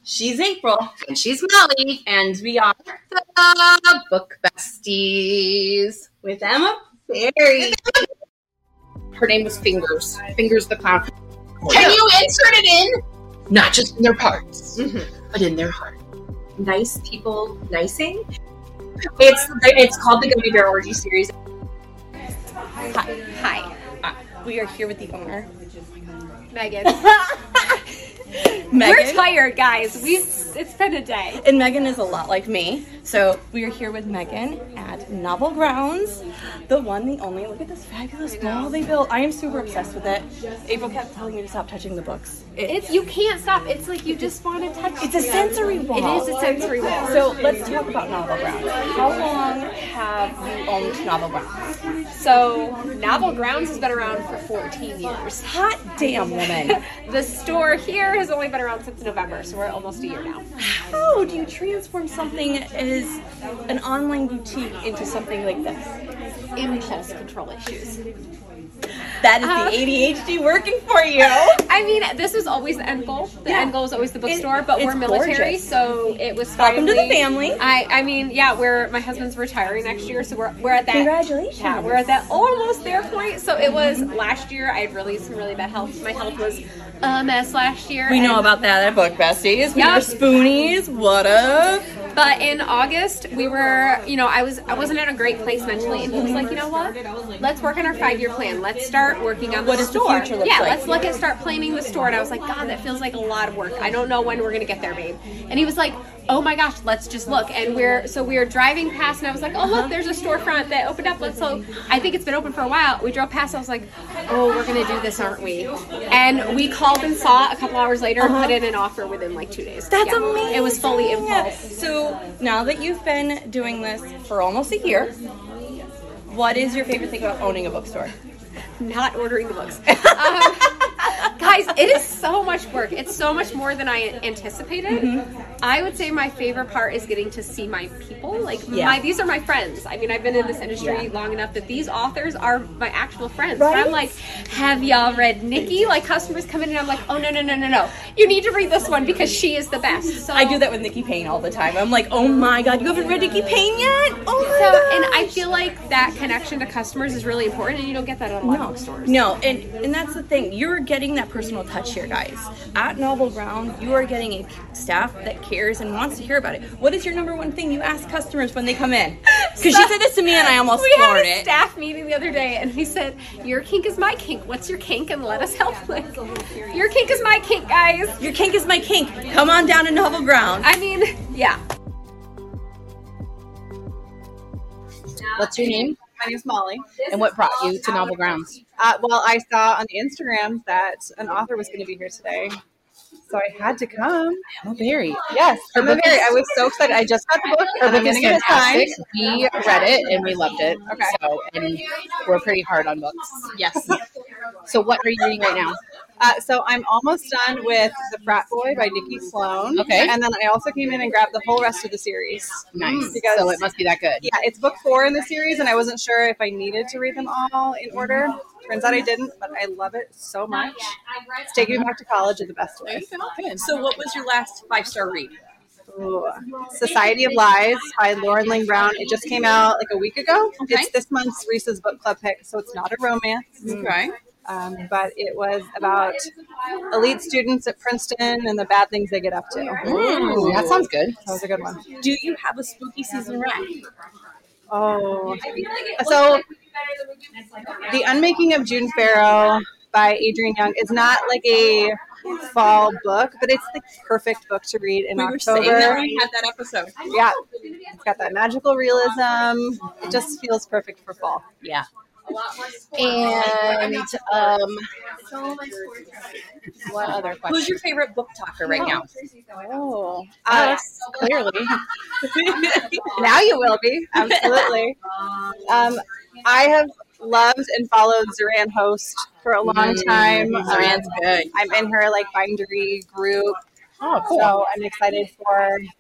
She's April. And she's Molly. And we are The Book Besties. with Emma Berry. Her name was Fingers. Fingers the Clown. Can you insert it in? Not just in their parts, but in their heart. Nice people nicing. It's called the Gummy Bear Orgy series. Hi. We are here with the owner, Megan. We're tired, guys. It's been a day. And Megan is a lot like me. So we are here with Megan at Novel Grounds. The one, the only. Look at this fabulous wall they built. I am super obsessed with it. April kept telling me to stop touching the books. You can't stop. It's like you just want to touch. It's a sensory wall. It is a sensory wall. So let's talk about Novel Grounds. How long have you owned Novel Grounds? So Novel Grounds has been around for 14 years. Hot damn, woman. The store here has only been around since November, so we're almost a year now. How do you transform something as an online boutique into something like this? Impulse control issues. That is the ADHD working for you. I mean, this was always the end goal. The end goal is always the bookstore, but we're military, gorgeous. So it was Welcome to the finally- family. I mean, yeah, my husband's retiring next year, so we're at that. Congratulations. Yeah, we're at that almost there point. So it was last year. I had really some really bad health. My health was a mess last year. We know about that at Book Besties. We were spoonies. What up? But in August, we were, I wasn't in a great place mentally, and he was like, you know what? Let's work on our 5-year plan. Let's start working on the store. What does the future look like? Let's start planning the store. And I was like, God, that feels like a lot of work. I don't know when we're gonna get there, babe. And he was like, oh my gosh, let's just look. And we were driving past, and I was like, oh look, there's a storefront that opened up. So I think it's been open for a while. We drove past, I was like, oh, we're gonna do this, aren't we? And we called and saw a couple hours later, and put in an offer within like 2 days. That's amazing. It was fully impulse. So now that you've been doing this for almost a year, what is your favorite thing about owning a bookstore? Not ordering the books. Guys, it is so much work. It's so much more than I anticipated. I would say my favorite part is getting to see my people. These are my friends. I mean, I've been in this industry long enough that these authors are my actual friends. Right? So I'm like, have y'all read Nikki? Like, customers come in and I'm like, oh, no. You need to read this one because she is the best. So I do that with Nikki Payne all the time. I'm like, oh my God, you haven't read Nikki Payne yet? Oh my gosh. And I feel like that connection to customers is really important, and you don't get that at a lot of bookstores. No, and that's the thing. You're getting that personal touch here, guys. At Novel Ground, you are getting a staff that cares and wants to hear about it. What is your number one thing you ask customers when they come in? Because she said this to me and I almost floored We had a staff meeting the other day, and he said, your kink is my kink. What's your kink? And let us help. Your kink is my kink, guys. Your kink is my kink. Come on down to Novel Ground. I mean, yeah. What's your name? My name's Molly. And what brought you to Novel Grounds? Well, I saw on the Instagram that an author was going to be here today, so I had to come. Emma Berry. Yes, Emma Berry. I was so excited. I just got the book. Her and I'm book is going to get it signed. fantastic. We read it and we loved it. Okay. So, and we're pretty hard on books. Yes. So what are you reading right now? So I'm almost done with The Frat Boy by Nikki Sloan. Okay. And then I also came in and grabbed the whole rest of the series. Nice. Because, So it must be that good. yeah, it's book 4 in the series, and I wasn't sure if I needed to read them all in order. Turns out I didn't, but I love it so much. It's taking me back to college in the best way. So what was your last 5-star read? Ooh. Society of Lies by Lauren Ling Brown. It just came out like a week ago. Okay. It's this month's Reese's Book Club pick, so it's not a romance. Okay. But it was about elite students at Princeton and the bad things they get up to. Ooh, that sounds good. That was a good one. Do you have a spooky season read? Oh. So, The Unmaking of June Farrow by Adrienne Young is not like a fall book, but it's the perfect book to read in We were October. saying that when we had that episode. Yeah. It's got that magical realism. It just feels perfect for fall. Yeah. And what other question? Who's your favorite book talker right now? Oh. Us, clearly. Now you will be. Absolutely. I have loved and followed Zoran Host for a long time. Zoran's good. I'm in her bindery group. Oh, cool. So I'm excited for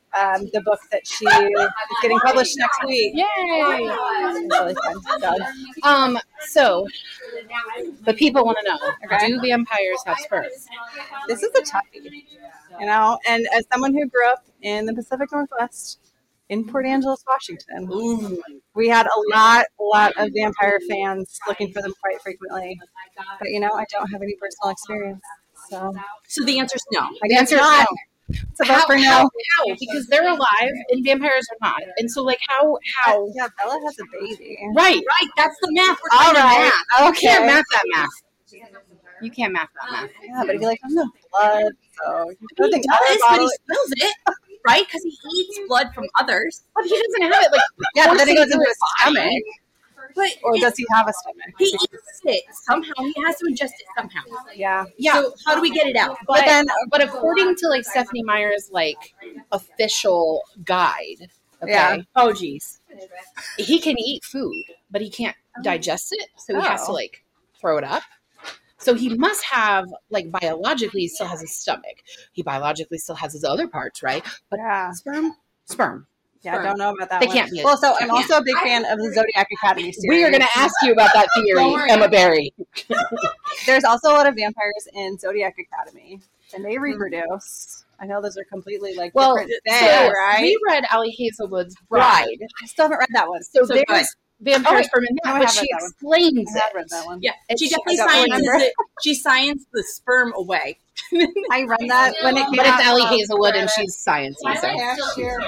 the book that she is getting published next week. Yay! It's really fun. So the people want to know: do vampires have sperm? This is a toughie, and as someone who grew up in the Pacific Northwest, in Port Angeles, Washington, we had a lot of vampire fans looking for them quite frequently. But I don't have any personal experience. So the answer is no. The answer is no. It's a vote for no. How? Because they're alive and vampires are not. And so, how? Yeah, Bella has a baby. Right. That's the math. All right. Okay. You can't math that math. You can't math that math. Yeah, but if you like from the blood, so He does, but he spills it, right? Because he eats blood from others. But he doesn't have it. but then it goes into his stomach. But Or does he have a stomach? he eats it somehow. He has to ingest it somehow. Yeah. So how do we get it out? But according to Stephanie Meyer's official guide, okay, Yeah. Oh, geez. he can eat food, but he can't digest it, so he has to throw it up. So he must have biologically he still has a stomach. He biologically still has his other parts, right? But Yeah. sperm. Yeah, I don't know about that They one. can't be. Well, so I'm also a big fan of the Zodiac Academy series. We are going to ask you about that theory, Emma Berry. There's also a lot of vampires in Zodiac Academy, and they reproduce. I know those are completely different things, right? We read Allie Hazelwood's Bride. I still haven't read that one. So there's vampire sperm in I that, but have she read that one. explains I have it. read that one. Yeah, It's- she definitely I don't sciences remember. it. She scienced the sperm away. I read that when it came But out. it's Allie Hazelwood, and she's sciencing. So. Cashier.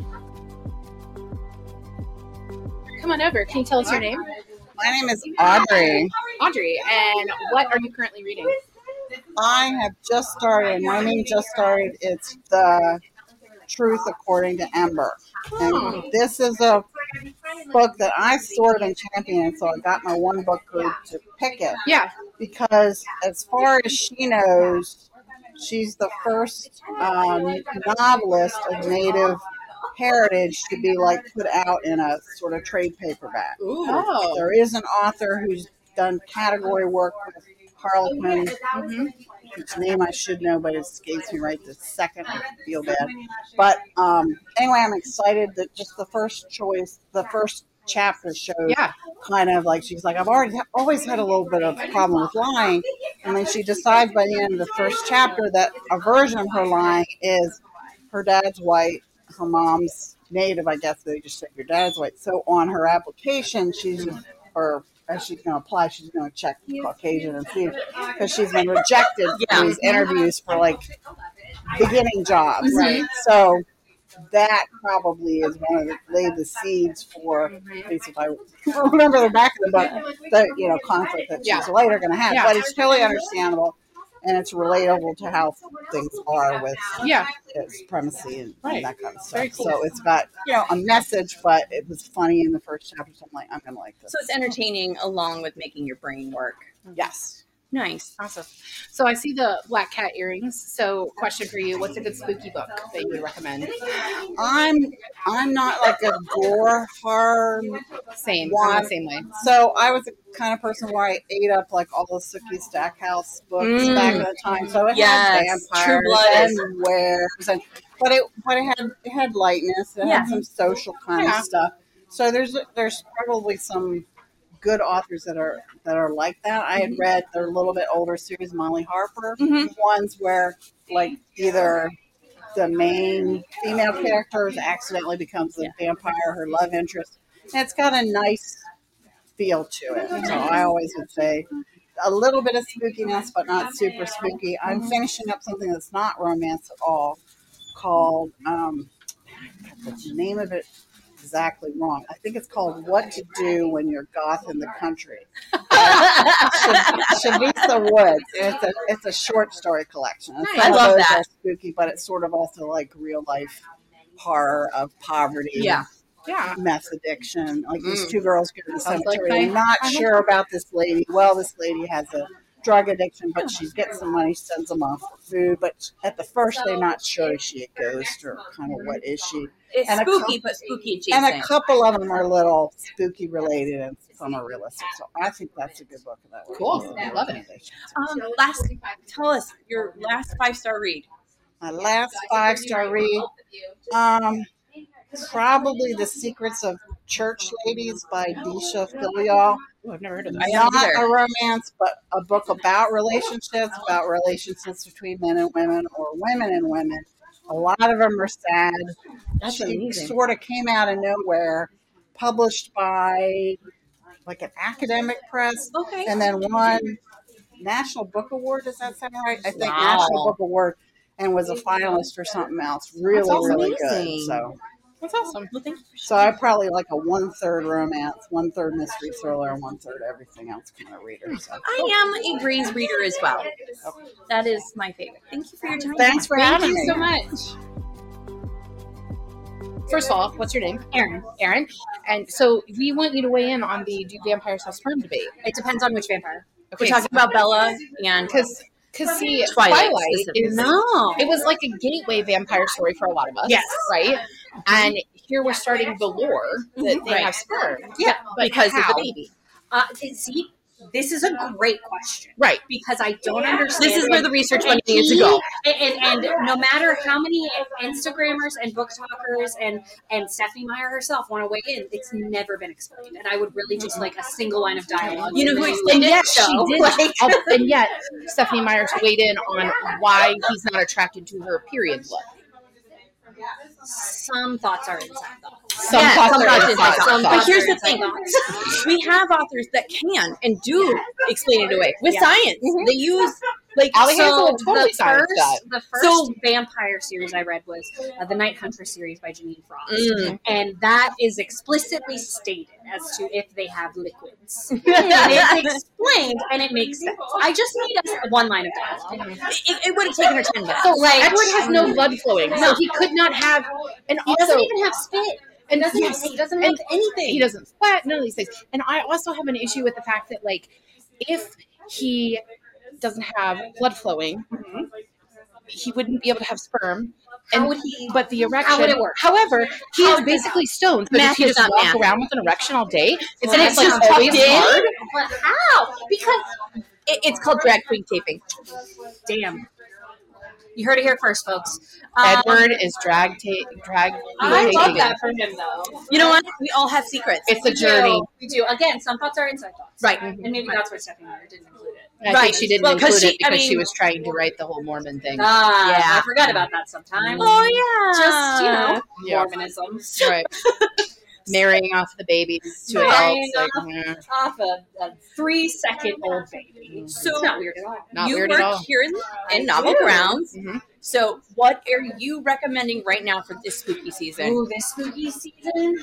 Come on over. Can you tell us your name? My name is Audrey. Audrey. And what are you currently reading? I have just started, it's The Truth According to Ember. And this is a book that I sort of championed, so I got my one book group to pick it. Yeah. Because as far as she knows, she's the first novelist of Native heritage to be like put out in a sort of trade paperback. Oh. There is an author who's done category work with Harlequin, whose name I should know, but it escapes me right this second. I feel bad. But anyway, I'm excited that just the first choice, the first chapter showed kind of like, she's like, I've always had a little bit of problem with lying. And then she decides by the end of the first chapter that a version of her lying is her dad's white, her mom's Native. I guess they just said your dad's white. So on her application, she's just, or as she's going to apply, she's going to check Caucasian and see, because she's been rejected for these interviews for like beginning jobs. Right. So that probably is one of the laid the seeds for, at least if I remember the back of the book, the conflict that she's later going to have. But it's totally understandable, and it's relatable to how things are with supremacy and that kind of stuff. Very cool. So it's got a message, but it was funny in the first chapter. So I'm like, I'm going to like this. So it's entertaining along with making your brain work. Yes. Nice. Awesome. So I see the black cat earrings. So question for you, what's a good spooky book that you would recommend? I'm not like a gore horror Same. one. I'm the same way. So I was the kind of person where I ate up like all the Sookie Stackhouse books back in the time. So it had vampires True Blood and wares, but it had lightness. It had some social kind of stuff. So there's probably some good authors that are like that. I had read their little bit older series, Molly Harper, ones where like either the main female character accidentally becomes the vampire, her love interest. And it's got a nice feel to it. So I always would say a little bit of spookiness, but not super spooky. I'm finishing up something that's not romance at all called, I got the name of it exactly wrong. I think it's called What to Do When You're Goth in the Country. Shavisa Woods. And it's a short story collection. I love that. Spooky, but it's sort of also like real life horror of poverty. Yeah. Meth addiction. Like these two girls go to the Sounds like cemetery. my- I'm not sure about this lady. Well, this lady has a drug addiction, but she gets some money, sends them off for food. But at the first, they're not sure is she a ghost or kind of what is she. It's And a spooky, cou- but spooky adjacent. And a couple of them are a little spooky related, and some are realistic. So I think that's a good book. That Cool. I love it. Tell us your last 5-star read. My last 5-star read Probably The Secrets of Church Ladies by Disha Filial. Oh, I've never heard of that. Not a romance, but a book about relationships between men and women or women and women. A lot of them are sad. That's She amazing. sort of came out of nowhere, published by like an academic press, Okay. and then won National Book Award. Does that sound right? I think Wow. National Book Award, and was a finalist for something else. Really, That's really amazing. good. So. That's awesome. Well, thank you. So I probably like a 1/3 romance, 1/3 mystery thriller, and 1/3 everything else kind of reader. So. I am a Breeze reader as well. That is my favorite. Thank you for your time. Thanks for Thank having you me. so much. First of all, what's your name? Erin. Erin. And so we want you to weigh in on the do vampires have sperm debate. It depends on which vampire. We're talking about Bella and Because see, Twilight is it was like a gateway vampire story for a lot of us. Yes. Right? And here we're starting the lore that they Right. have sperm. Yeah, But because how? of the baby. See, this is a great question. Right. Because I don't understand. This is where the research money And needs to go. And no matter how many Instagrammers and book talkers and Stephanie Meyer herself want to weigh in, it's never been explained. And I would really just like a single line of dialogue. You know who And explained it? She did. And yet, Stephanie Myers weighed in on why he's not attracted to her period blood. Some thoughts are inside thoughts. Some thoughts are thoughts inside inside thoughts. But here's the inside thing. thoughts. We have authors that can and do explain it away with Yeah. science. They use like Allie Hazel So would totally the science first, that. the first So- vampire series I read was the Night Hunter series by Janine Frost. Mm. And that is explicitly stated as to if they have liquids. And it's explained and it makes sense. I just need one line of dialogue. It would have taken her 10 minutes. So Like- Edward has no blood flowing, so he could not have. And He also, doesn't even have spit. and He doesn't have anything. He doesn't sweat. None of these things. And I also have an issue with the fact that, like, if he doesn't have blood flowing, he wouldn't be able to have sperm. How And would he? but the erection. How would it work? However, he How is would basically stoned. So Math does he is just not walk math. around with an erection all day? It's And not it's like just always tucked in? hard. But how? Because It's called drag queen taping. damn. You heard it here first, folks. Edward is drag. I love that from him, though. You know what? We all have secrets. It's a journey. We do. Again, some thoughts are inside thoughts. Right. And maybe that's why Stephanie Meyer didn't include it. And I think Right. she didn't Well, 'cause include it she- I because she mean- was trying to write the whole Mormon thing. Yeah. I forgot about that sometimes. Oh, yeah. Just, Yeah. Mormonism. Right. Marrying off the babies to Marrying adults. Like, Off a 3-second-old baby. So It's not weird at all. not you weird work at all. here in Novel Grounds. Mhm. So what are you recommending right now for this spooky season? Ooh, this spooky season.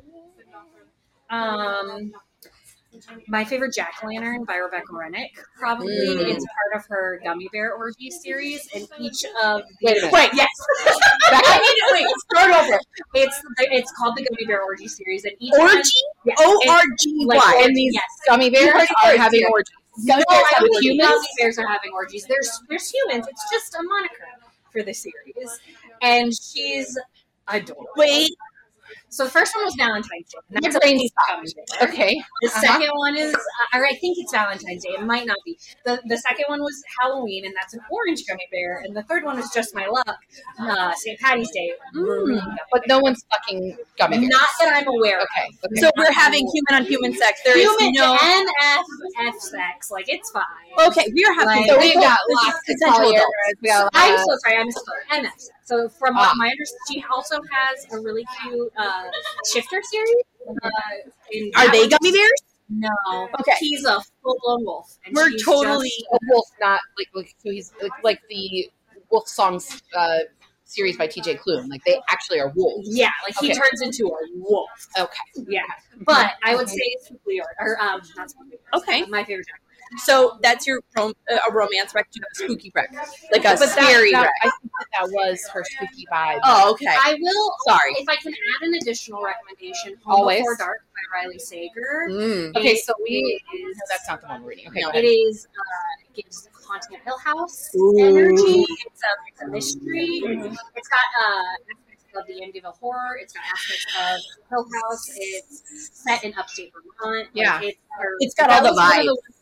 My favorite Jack-o'-lantern by Rebecca Rennick. Probably it's part of her Gummy Bear Orgy series, and each of Wait a minute. Wait, yes, I need to wait. Start over. it's called the Gummy Bear Orgy series, and each one has- Orgy? yes, O-R-G-Y. like, And these yes. gummy bears heard it are first having here. orgies. No, Gummy I bears have don't think humans. Gummy Bears are having orgies. There's humans. It's just a moniker for the series, and she's adorable. Wait. So the first one was Valentine's Day. And My that's a brain pink stopped. Gummy Bear. Okay. The second one is, or I think it's Valentine's Day. It might not be. The second one was Halloween, and that's an orange gummy bear. And the third one was Just My Luck, St. Patty's Day. Maroon gummy But no one's fucking gummy bears. Not that I'm aware of. Okay. Okay. So we're having human on human sex. There is Human no. NFF sex, like it's fine. Okay, we are having. So we've got this is lots of consensual polyamorous. adults. We got I'm so sorry, I misspoke. NF sex. So from Ah. my understanding, she also has a really cute shifter series. In Are that they one- gummy bears? No. Okay. He's a full-blown wolf. And We're she's totally- just- a wolf, not like so he's like the Wolf Songs series by TJ Klune. Like they actually are wolves. yeah, like he Okay. turns into a wolf. Okay. Yeah. But I would say Spookly or not Spookly. Okay. My favorite Jack. So that's your a romance wreck. You have a spooky wreck, like a But scary that, wreck. I think that was her spooky vibe. Oh, okay. I will. Sorry. If I can add an additional recommendation, Home Always. Before Dark by Riley Sager. Mm. Okay, It so we. is- No, that's not the one we're reading. Okay, No. go It ahead. is gives Haunting of Hill House Ooh. energy. It's a mystery. It's got aspects of the Amityville horror. It's got aspects of Hill House. It's set in upstate Vermont. Yeah. Like, It's got all that the was one of vibes. ones that I would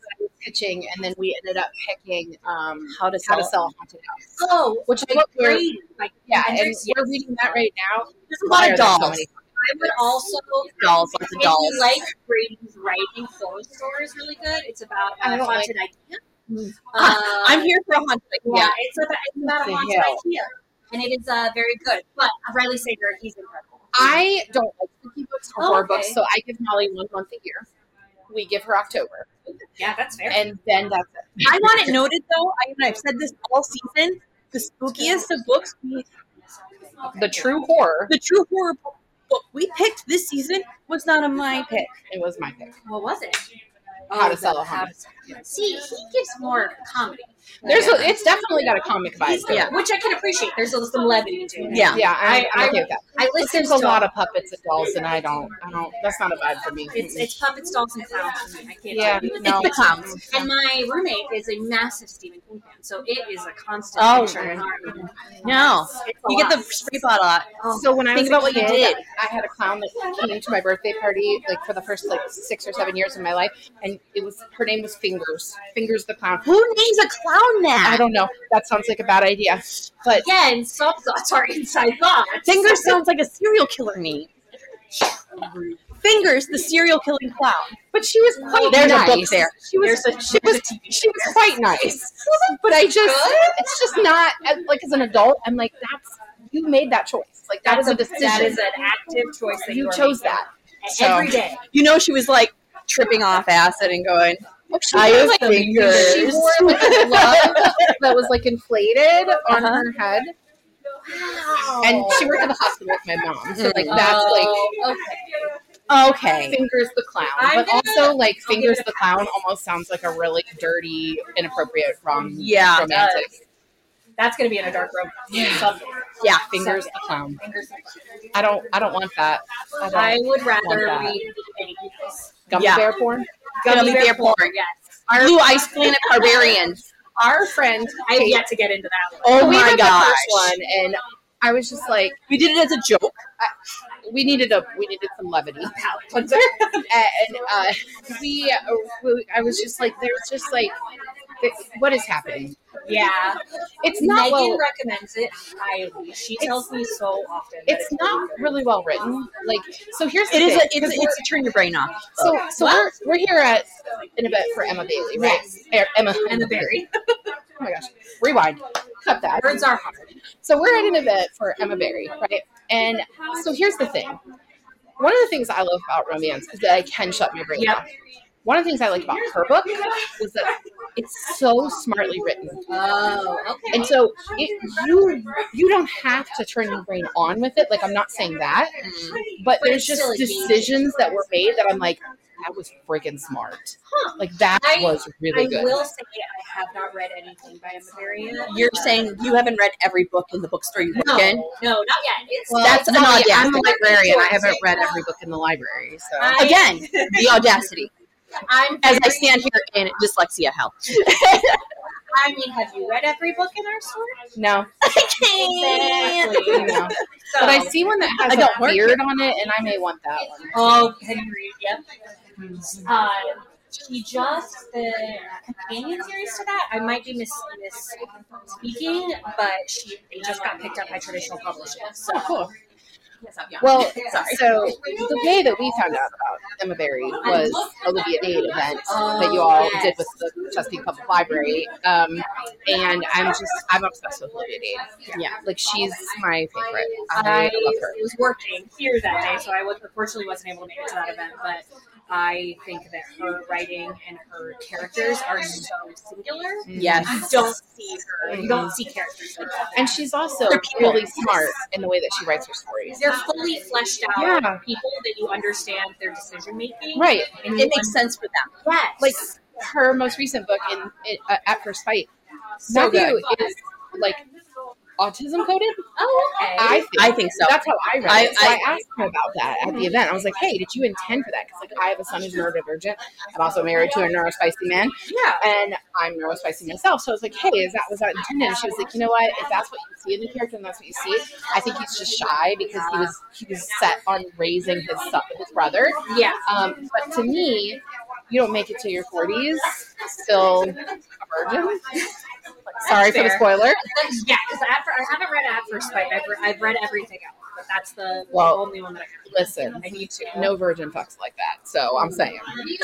pitching, and then we ended up picking How to How to Sell Sell a Haunted House. Oh, Which is like what we're great. Like, yeah, and Hendrix, we're reading that right now. There's a lot Why of are there so dolls. many? I would also, Dolls, lots of if dolls. you like Brady's writing, Horror Store is really good. It's about I a don't haunted idea. I'm here for a haunted. Yeah, it's about a The haunted hell? idea, and it is very good. But Riley Sager, he's incredible. I don't like spooky books or Oh, horror okay. books, so I give Molly 1 month a year. We give her October, Yeah, that's fair. and then that's it. I want it noted though. I've said this all season. The spookiest of books, The true horror, the true horror book we picked this season was not a my pick. it was my pick. What was it? How to Sell a Haunted. See, he gives more comedy. It's definitely got a comic vibe. to it. Yeah. Which I can appreciate. There's some levity to it. Yeah. Yeah, I'm I- okay with that. I But listened there's a to lot of puppets and dolls, and I don't. That's not a vibe for me. It's puppets, dolls, and clowns for me. I can't. Yeah, do it. no. Clowns. And my roommate is a massive Stephen King fan, so it is a constant. Oh, picture in our room. No, It's a you get the lot. spray bottle out. So when I Think was about a what you kid, did. I had a clown that came to my birthday party like for the first 6 or 7 years of my life, and her name was Fingers. Fingers the clown. Who names a clown that? I don't know. That sounds like a bad idea, but Again, some thoughts are inside thoughts. Fingers sounds like a serial killer name. Fingers, the serial killing clown. but she was quite There's nice. a book there. She was she was quite nice, but it's just not as an adult. I'm like, you made that choice. Like that was a decision. That is an active choice that You are chose making. that. So- Every day. You know, she was like tripping off acid and going, She I wore, use like, fingers. She wore like a glove that was like inflated on her head, and she worked at the hospital with my mom. So like that's like okay. Fingers the clown, I'm but gonna- also like I'll give Fingers it a the clown almost sounds like a really dirty, inappropriate Yeah, it romantic. That's going to be in a dark room. Someday. Yeah, Fingers the clown. Fingers. I don't want that. I would rather want that. read anything else. Gummy Yeah. bear porn. Gummy bear porn. Yes. Blue Ice Planet Barbarians. Our friend, I have Kate, yet to get into that one. Oh we my read the gosh. first one, and I was just like, We did it as a joke. we needed some levity. Palate cleanser. And I was just like, there's just like, what is happening? Yeah. It's not Megan well. recommends it highly. She tells me so often. that It's not really well written. Like, so here's the It is. thing, It's 'cause to turn your brain off. so we're here at an event for Emma Bailey, right? Emma Berry. Oh my gosh! Rewind. Cut that. Words are hard. So we're at an event for Emma Berry, right? And so here's the thing. One of the things I love about romance is that I can shut my brain Yep. off. One of the things I liked about her book was that it's so smartly written. Oh, okay. And so you don't have to turn your brain on with it. Like, I'm not saying that. But there's it's just still decisions that were made that I'm like, that was friggin' smart. Like, that was really I good. will say I have not read anything by Emma Berry yet. You're saying you haven't read every book in the bookstore you work in? No, not yet. It's That's an I'm audacity. a librarian. I haven't read every book in the library. So Again, the audacity. I'm As I very- stand here in dyslexia hell. I mean, have you read every book in our store? no. Exactly. No. So, But I see one that has I don't work a beard on it, and I may want that one. Oh, Henry, yep. She just the companion series to that. I might be misspeaking, but they just got picked up by traditional publishing. So Cool. yes, yeah. Well, sorry. so the way that we found out about Emma Berry was Olivia Dade event that you all did with the Chesapeake Public Library, and I'm obsessed with Olivia Dade. Yeah, like she's my favorite. I love her. was working here that day, so I unfortunately wasn't able to make it to that event, but I think that her writing and her characters are so singular. Yes. You don't see her. You don't see characters like that. And she's also really smart in the way that she writes her stories. They're fully fleshed out Yeah. people that you understand their decision making. Right. And It makes sense for them. Yes. Like her most recent book in At First Fight, So Matthew good. is like autism coded. Oh, okay. I think so. That's how I read it. So I- I asked him about that at the event. I was like, "Hey, did you intend for that?" Because like I have a son who's neurodivergent. I'm also married to a neurospicy man, yeah. and I'm neurospicy myself. So I was like, "Hey, was that intended?" And she was like, "You know what? If that's what you see in the character, and that's what you see, I think he's just shy because he was set on raising his brother." Yeah. But to me, you don't make it to your 40s still a virgin. Sorry for the spoiler. Yeah, because I haven't read At First Swipe. I've read everything else, but that's the only one that I have. Listen, I need to. no virgin fucks like that. So I'm saying.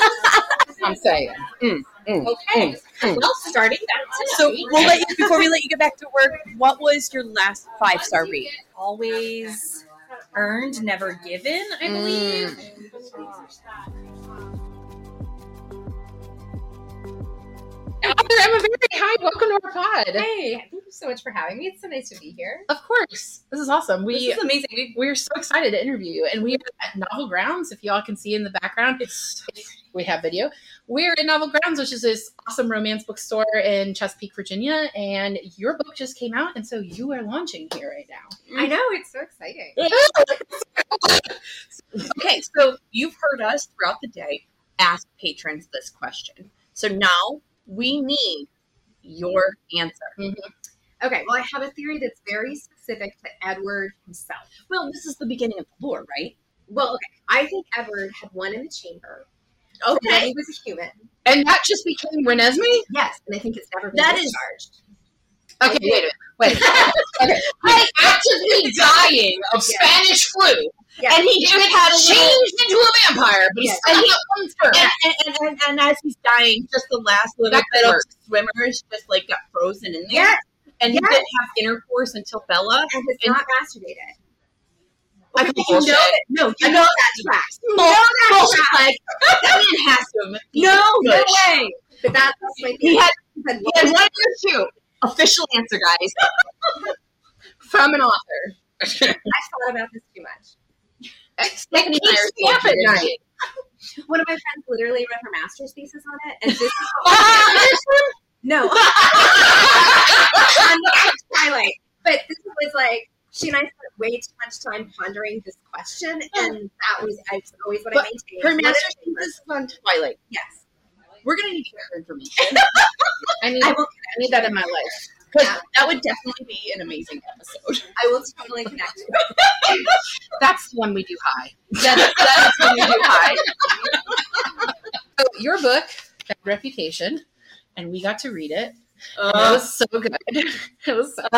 Okay. Well, starting that So before we let you get back to work, what was your last 5-star read? Always earned, never given, I believe. Emma Berry, hi, welcome to our pod. Hey, thank you so much for having me. It's so nice to be here. Of course. This is awesome. This is amazing. We're so excited to interview you. And we are at Novel Grounds. If y'all can see in the background, we have video. We're in Novel Grounds, which is this awesome romance bookstore in Chesapeake, Virginia. And your book just came out, and so you are launching here right now. I know, it's so exciting. Okay, so you've heard us throughout the day ask patrons this question. So now we need your answer. Okay, well, I have a theory that's very specific to Edward himself. Well, this is the beginning of the lore, right? Well, okay, I think Edward had one in the chamber. Okay. He was a human. And that just became Renesmee? Yes, and I think it's never been That is- discharged. Okay, wait. Okay. He's actively dying of Spanish flu. Yeah. And he just had a little... Changed into a vampire, but he's still got one sperm. And as he's dying, just the last little bit of swimmers just like got frozen in there. Yes. And he didn't have intercourse until Bella. And has not masturbated. I Okay, you bullshit. know that. No, you know that tracks. Bullshit. Like, that man has to. No good. way. But that's my He had theory. one or two. Official answer, guys. From an author. I thought about this too much. Stephanie and I are up at night. One of my friends literally wrote her master's thesis on it, and this is no, on Twilight. But this was like she and I spent way too much time pondering this question, and that was always what I maintained. Her master's thesis is on Twilight. Yes, We're gonna need to get her information. I need that in my life. Because that would definitely be an amazing episode. I will totally connect you. That's when we do high. That's when we do high. So your book, Bad Reputation, and we got to read it. And it was so good. It was so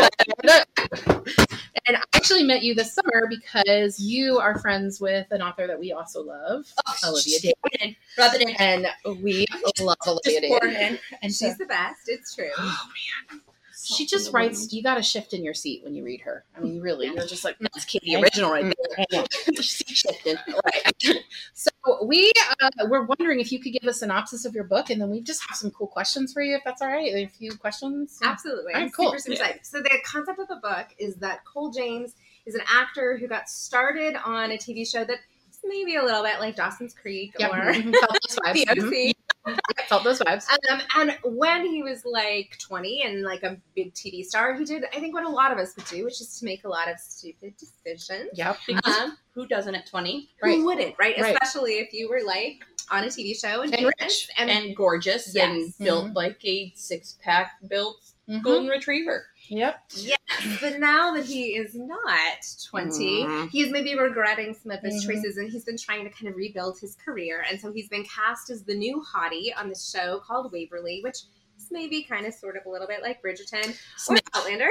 good. And I actually met you this summer because you are friends with an author that we also love, Olivia Day. Rub it in. And we love Olivia Day. And she's the best. It's true. Oh, man. She just writes, you got to shift in your seat when you read her. I mean, really, you're just like, That's Katie original right there. seat shifting. Right. So we're wondering if you could give a synopsis of your book, and then we just have some cool questions for you, if that's all right. A few questions. Absolutely. All right, I'm cool. super excited. So the concept of the book is that Cole James is an actor who got started on a TV show that is maybe a little bit like Dawson's Creek or Felt those vibes. The OC. Felt those vibes. And when he was like 20 and like a big TV star, he did, I think, what a lot of us would do, which is to make a lot of stupid decisions. Yep. Who doesn't at 20? Right. Who wouldn't, right? Right. Especially if you were like on a TV show and rich And gorgeous Yes. and built like a six-pack built golden retriever. Yep. Yes, but now that he is not 20, he is maybe regretting some of his choices, and he's been trying to kind of rebuild his career. And so he's been cast as the new hottie on this show called Waverly, which is maybe kind of sort of a little bit like Bridgerton or Outlander.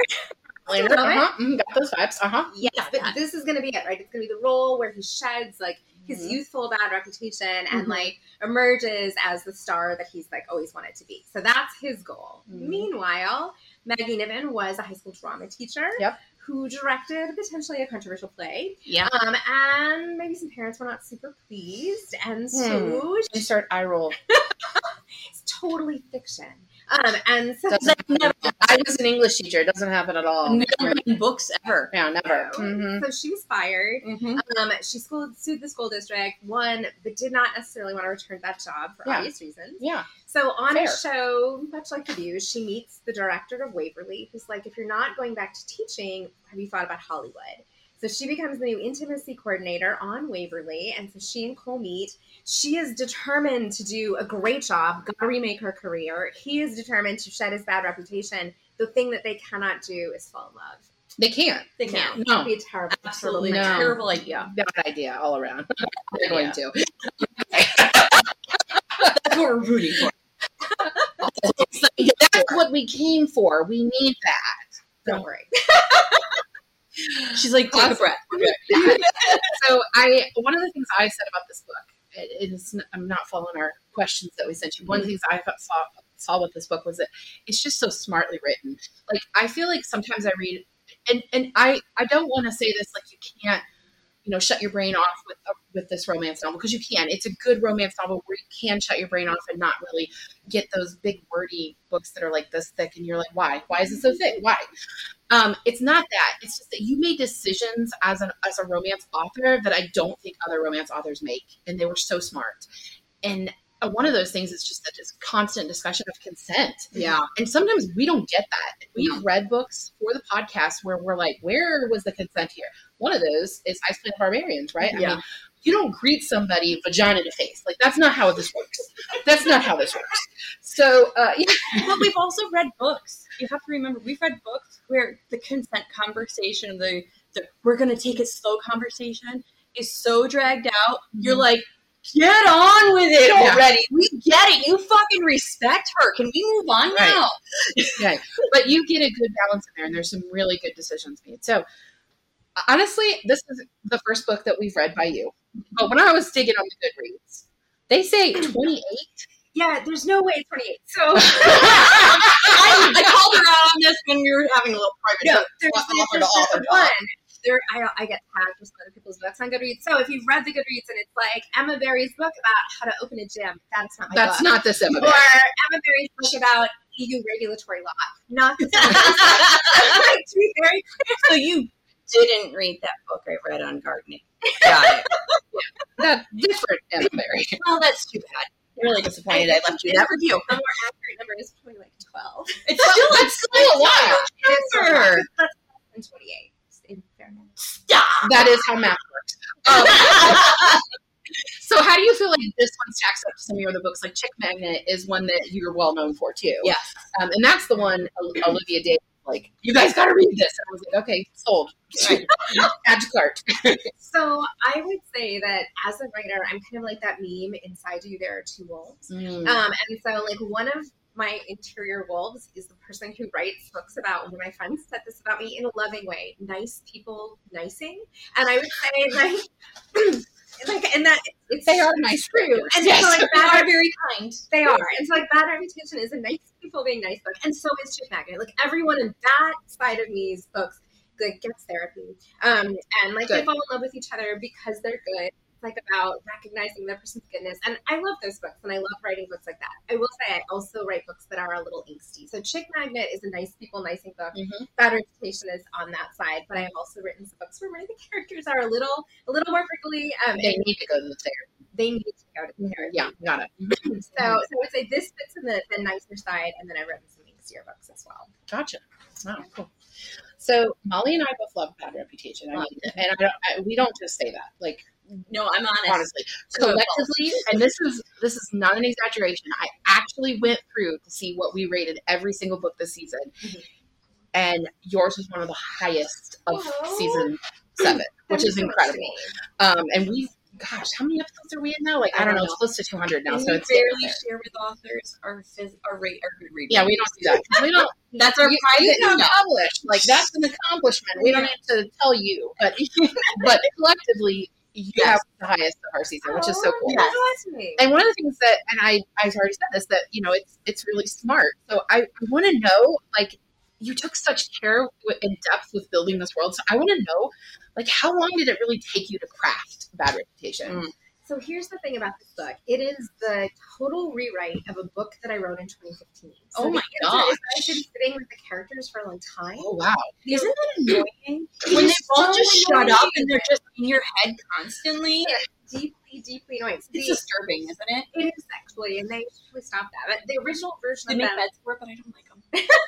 Got those vibes. Yes, but this is going to be it, right? It's going to be the role where he sheds like his youthful bad reputation and like emerges as the star that he's like always wanted to be. So that's his goal. Meanwhile, Maggie Niven was a high school drama teacher who directed potentially a controversial play. Yeah. And maybe some parents were not super pleased. And so Insert eye roll. it's totally fiction. And so I was an English teacher. It doesn't happen at all. Never in books ever. Yeah, never. So she was fired. She sued the school district, won, but did not necessarily want to return that job for obvious reasons. Yeah. So on Fair. a show, much like The View, she meets the director of Waverly, who's like, if you're not going back to teaching, have you thought about Hollywood? So she becomes the new intimacy coordinator on Waverly, and so she and Cole meet. She is determined to do a great job, got to remake her career. He is determined to shed his bad reputation. The thing that they cannot do is fall in love. They can't. They can't. No. It would be a terrible, Absolutely No. terrible idea. Bad idea all around. They're going to. That's what we're rooting for. That's what we came for. We need that. Don't worry. She's like, take a breath. So one of the things I said about this book, I'm not following our questions that we sent you. One of the things I saw with this book was that it's just so smartly written. Like, I feel like sometimes I read, and I don't want to say this like you can't, shut your brain off with this romance novel, because you can. It's a good romance novel where you can shut your brain off and not really get those big wordy books that are like this thick, and you're like, why? Why is it so thick? Why? It's not that. It's just that you made decisions as a romance author that I don't think other romance authors make, and they were so smart. And one of those things is just that this constant discussion of consent. Yeah. And sometimes we don't get that. We've read books for the podcast where we're like, where was the consent here? One of those is Ice Planet Barbarians, right? Yeah. I mean, you don't greet somebody vagina to face. Like, that's not how this works. That's not how this works. So, But we've also read books. You have to remember, we've read books where the consent conversation, the we're going to take it slow conversation is so dragged out. You're like, get on with it already. We get it. You fucking respect her. Can we move on now? Right. But you get a good balance in there, and there's some really good decisions made. So, honestly, this is the first book that we've read by you. But when I was digging on the Goodreads, they say 28. Yeah, there's no way it's 28. So I called her out on this when we were having a little private. No, there's one. I get tagged with other people's books on Goodreads. So if you've read the Goodreads and it's like Emma Berry's book about how to open a gym, that's not my book. That's not this Emma Berry. Or Emma Berry's book about EU regulatory law, not this one. To be very clear. So you didn't read that book I read on gardening. Got it. That's different Emma Berry. Well, that's too bad. I'm really disappointed I left you that review. The more accurate number is probably like 12. It's still a lot. It's Sure. That's less than 28. In fairness. Stop. That is how math works. So how do you feel like this one stacks up to some of your other books? Like Chick Magnet is one that you're well known for too. Yes. And that's the one Olivia Day like, you guys got to read this. And I was like, okay, sold. Right. Add to cart. So I would say that as a writer, I'm kind of like that meme, inside you there are two wolves. And so like one of my interior wolves is the person who writes books about, one of my friends said this about me in a loving way, nice people nicing. And I would say and that they are nice true. And yes. so like they are very kind. They are. And so like Bad Reputation is a nice people being nice book. And so is Chick Magnet. Like everyone in that side of me's books like gets therapy. And like they fall in love with each other because they're good. It's like about recognizing the person's goodness. And I love those books and I love writing books like that. I will say I also write books that are a little angsty. So Chick Magnet is a nice people nicing book. Bad Reputation is on that side, but I have also written some books where maybe the characters are a little more prickly. They need to go to the therapy. They need to go to the therapy. Yeah, got it. So I would say this fits in the nicer side, and then I've written some angstier books as well. Gotcha. Oh, cool. So Molly and I both love Bad Reputation. I mean, and we don't just say that. Like, no, I'm honest. Honestly, collectively, and this is not an exaggeration. I actually went through to see what we rated every single book this season, and yours was one of the highest of season 7, which is incredible. And we've, gosh, how many episodes are we in now? Like, I don't know. It's close to 200 now. And so we it's barely share with authors our good reading. Yeah, we don't do that. We don't. That's our private. You don't publish. Like, that's an accomplishment. We don't need to tell you, but collectively, you have the highest of our season, which is so cool. Yes. And one of the things that, and I've already said this, that it's really smart. So I want to know, like, you took such care and depth with building this world. So I want to know, like, how long did it really take you to craft Bad Reputation? So here's the thing about this book. It is the total rewrite of a book that I wrote in 2015. So oh my gosh. I've been sitting with the characters for a long time. Oh, wow. Isn't that annoying? When they all just shut up and they're just in your head constantly. It's deeply annoying. So it's disturbing, isn't it? It is actually, and they should stop that. But the original version they of make them, beds for it, but I don't like them.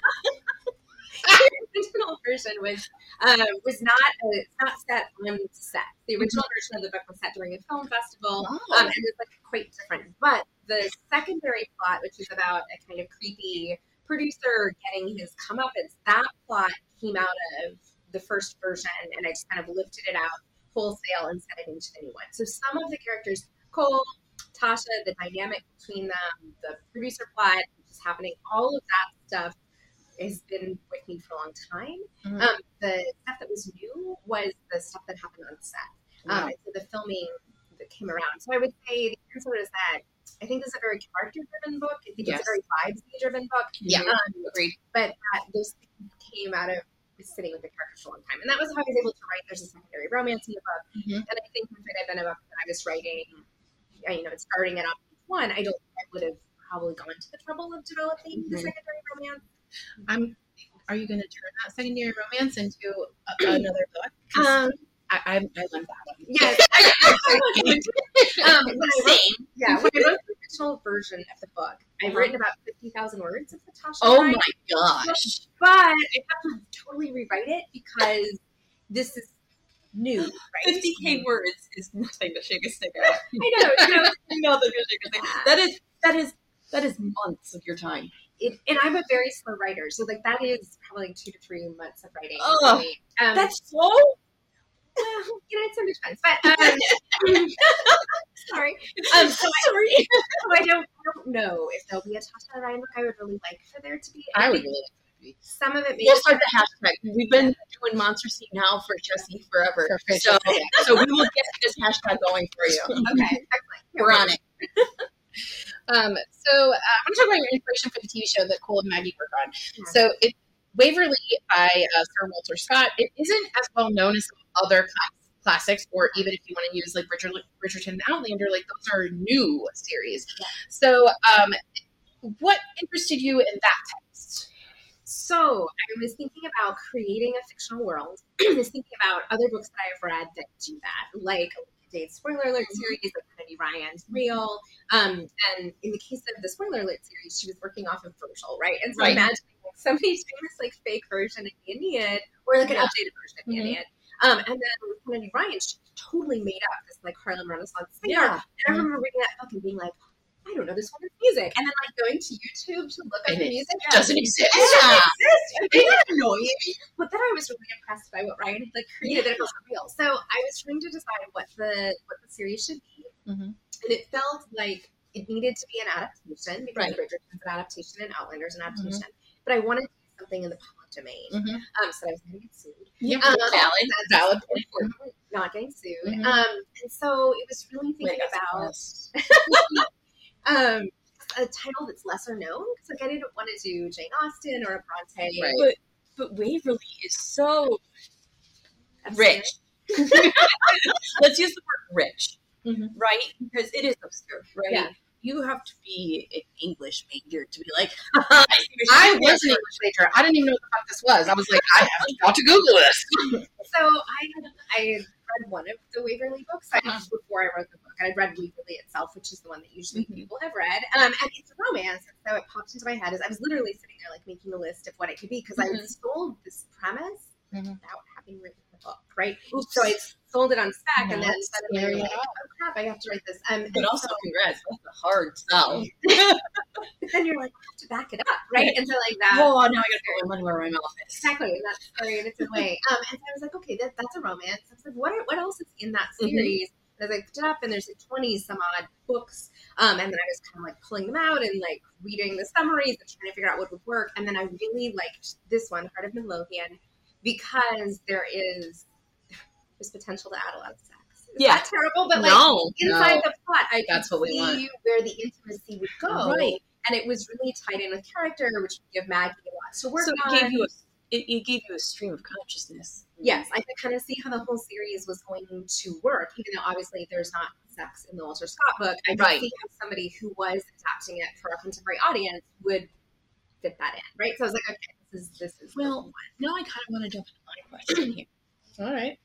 The original version was not set on set. The original version of the book was set during a film festival, and it was like quite different. But the secondary plot, which is about a kind of creepy producer getting his comeuppance, that plot came out of the first version, and I just kind of lifted it out wholesale and set it into the new one. So some of the characters, Cole, Tasha, the dynamic between them, the producer plot, which is happening, all of that stuff has been with me for a long time. The stuff that was new was the stuff that happened on set. And so the filming that came around. So I would say the answer is that I think this is a very character-driven book. I think it's a very vibes-driven book. Agreed. But those things came out of sitting with the characters for a long time. And that was how I was able to write There's a Secondary Romance in the book. And I think if it had been a book that I was writing, starting it off with one, I don't think I would have probably gone to the trouble of developing the secondary romance. Are you going to turn that secondary romance into another book? I love that one. Yes. When I wrote the original version of the book, I've written about 50,000 words of the Tasha. Oh my gosh. But I have to totally rewrite it because this is new, right? 50K words is nothing to shake a stick at. I know. Nothing to shake a stick. That is months of your time. And I'm a very slow writer, so like that is probably 2 to 3 months of writing. Oh, that's slow? Well, it's so much fun. But sorry. So I don't know if there'll be a Tasha Ryan book. I would really like for there to be. I would really like for there to be. Some of it. We'll start the hashtag. We've been doing Monster Seed now for Jessie forever. So we will get this hashtag going for you. Okay, excellent. We're on it. So I want to talk about your inspiration for the TV show that Cole and Maggie work on. Yeah. So it's Waverly by Sir Walter Scott. It isn't as well known as some other classics, or even if you want to use like Bridgerton and Outlander, like those are new series. Yeah. So what interested you in that text? So I was thinking about creating a fictional world. I was thinking about other books that I've read that do that, like Dave's Spoiler Alert series, like Kennedy Ryan's Real. And in the case of the Spoiler Alert series, she was working off of Virgil, right? And so imagining like somebody doing this like fake version of the Aeneid, or like an updated version of the Aeneid. And then with Kennedy Ryan, she totally made up this like Harlem Renaissance singer. And I remember reading that book and being like, I don't know this woman's music. And then like going to YouTube to look up the music. It doesn't exist. It doesn't exist. It's annoying. But then I was really impressed by what Ryan had like created that it felt real. So I was trying to decide what the series should be. And it felt like it needed to be an adaptation because Bridgerton's an adaptation and Outlander's an adaptation. But I wanted to do something in the public domain. So I was going to get sued. Valid. Not getting sued. And so it was really thinking about a title that's lesser known, because like I didn't want to do Jane Austen or a Bronte. But Waverly is so rich. Let's use the word rich, right? Because it is obscure, right? Yeah. You have to be an English major to be like, I was an English major. I didn't even know what the fuck this was. I was like, I have got to Google this. So I had read one of the Waverly books before I wrote the book. I had read Waverly itself, which is the one that usually people have read. And it's a romance. And so it popped into my head as I was literally sitting there like making a list of what it could be, because I was sold this premise without having written the book, right? So I sold it on spec, and then suddenly like, oh crap, I have to write this. But also, congrats, that's a hard sell. But then you're like, I have to back it up, right? And so like that. Oh, now I got to put my money where my mouth is. Exactly, that's scary in its own way. And so I was like, okay, that's a romance. I was like, what else is in that series? And as I picked it up, and there's like 20 some odd books, and then I was kind of like pulling them out and like reading the summaries and trying to figure out what would work. And then I really liked this one, Heart of Midlothian, because there's potential to add a lot of sex. It's not terrible, but like inside the plot, I could see where the intimacy would go. Right. And it was really tied in with character, which would give Maggie a lot to work on. It gave you a stream of consciousness. Yes, I could kind of see how the whole series was going to work, even though obviously there's not sex in the Walter Scott book. I could see how somebody who was adapting it for a contemporary audience would fit that in, right? So I was like, okay, this is well. Now I kind of want to jump into my question here. All right.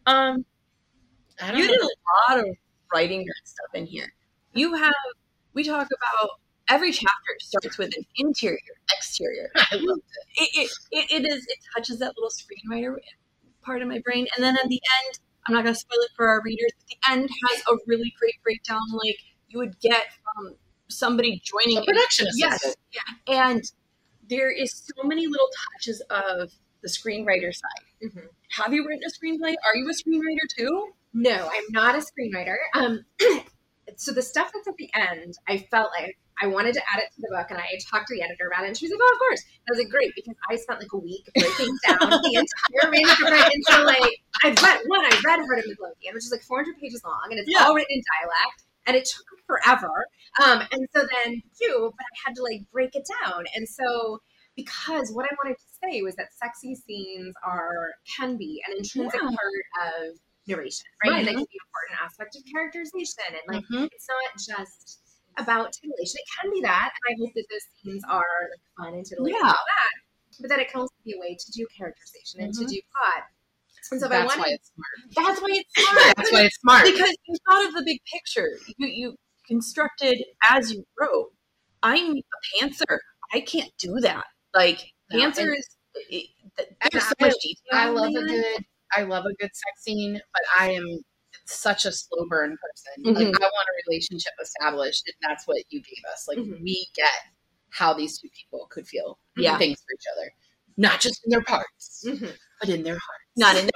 You did a lot of writing and stuff in here. We talk about every chapter starts with an interior, exterior. I loved it. It touches that little screenwriter part of my brain. And then at the end, I'm not going to spoil it for our readers, but the end has a really great breakdown like you would get from somebody joining a production assistant. Yes. Yeah. And there is so many little touches of the screenwriter side. Have you written a screenplay? Are you a screenwriter too? No, I'm not a screenwriter. So the stuff that's at the end, I felt like I wanted to add it to the book, and I talked to the editor about it, and she was like, "Oh, of course." And I was like, "Great," because I spent like a week breaking down the entire manuscript. And so, like, I read Heart of Midlothian, which is like 400 pages long, and it's all written in dialect, and it took forever. And so then but I had to like break it down, and so because what I wanted to say was that sexy scenes can be an intrinsic part of narration, right? And they can be an important aspect of characterization, and like it's not just about titillation. It can be that, and I hope that those scenes are like fun and titillating and all that, but that it can also be a way to do characterization and to do plot. And so That's why it's smart. That's why it's smart. That's why it's smart. Because you thought of the big picture. You constructed as you wrote. I'm a pantser. I can't do that. Like pantsers, there's so much detail. I love a good sex scene, but I am such a slow burn person. Like, I want a relationship established, and that's what you gave us. Like, we get how these two people could feel things for each other, not just in their parts, but in their hearts, not in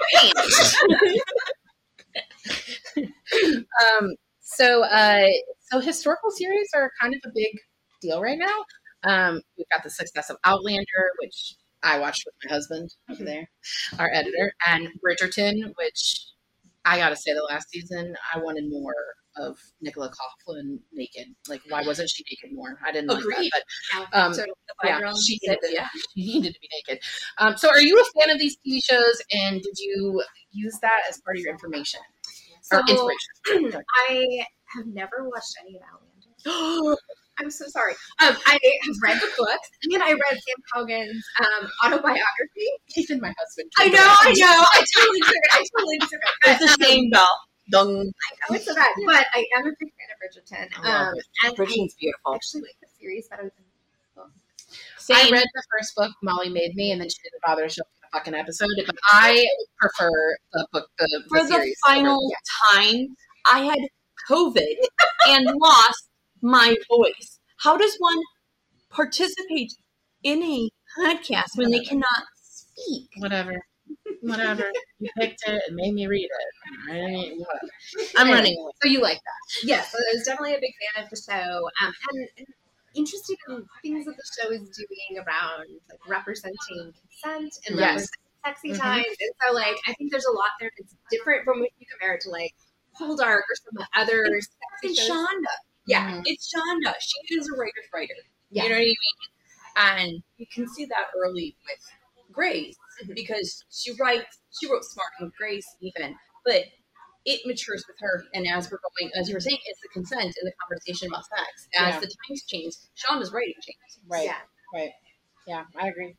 their hands. So historical series are kind of a big deal right now. We've got the success of Outlander, which I watched with my husband over there, our editor, and Bridgerton, which I gotta say, the last season I wanted more of Nicola Coughlan naked. Like, why wasn't she naked more? I didn't like that, but she needed to be naked. So, are you a fan of these TV shows, and did you use that as part of your information or inspiration? I have never watched any of Outlander. I'm so sorry. I have read the books, and I read Sam Coogan's autobiography. Even my husband. I know. I totally took it. It's the same bell. Dung. I know it's so bad, but I am a big fan of Bridgerton. And Bridgerton's beautiful. I actually like the series better than the book. I read the first book, Molly Made Me, and then she didn't bother to show up in a fucking episode. But I prefer the book, the For series. the final time, I had COVID and lost my voice. How does one participate in a podcast when they cannot speak? Whatever. You picked it and made me read it. Whatever. I'm running away. So you like that? Yes. So I was definitely a big fan of the show, and interested in things that the show is doing around like representing consent and representing sexy times. And so, like, I think there's a lot there that's different from when you compare it to like Poldark or some of the other sexy shows. Shonda. Yeah, it's Shonda. She is a writer's writer. Yeah. You know what I mean? And you can see that early with Grace because she wrote Smart and Grace even, but it matures with her. And as we're going, as you were saying, it's the consent and the conversation about sex. As the times change, Shonda's writing changes. Right. Yeah. Right. Yeah, I agree.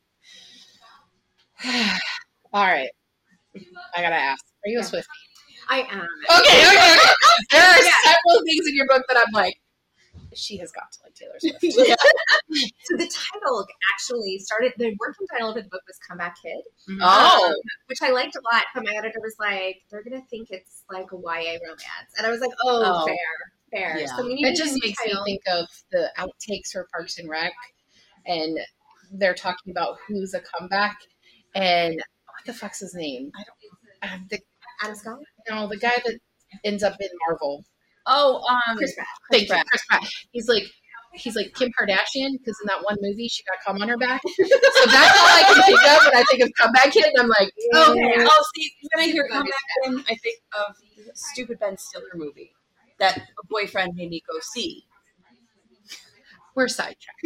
All right. I gotta ask. Are you a Swiftie? I am. Okay. There are several things in your book that I'm like, she has got to like Taylor Swift. So the title actually started, the working title of the book was Comeback Kid. Which I liked a lot, but my editor was like, they're going to think it's like a YA romance. And I was like, fair. Yeah. So it just makes me think of the outtakes for Parks and Rec, and they're talking about who's a comeback, and what the fuck's his name? Adam Scott? No, the guy that ends up in Marvel. Chris Pratt. Thank you, Chris Pratt. He's like Kim Kardashian, because in that one movie she got cum on her back. So that's all I can think of when I think of Comeback Kid. I'm like, See, when I hear Comeback Kid, I think of the stupid Ben Stiller movie that a boyfriend made me go see. We're sidetracked.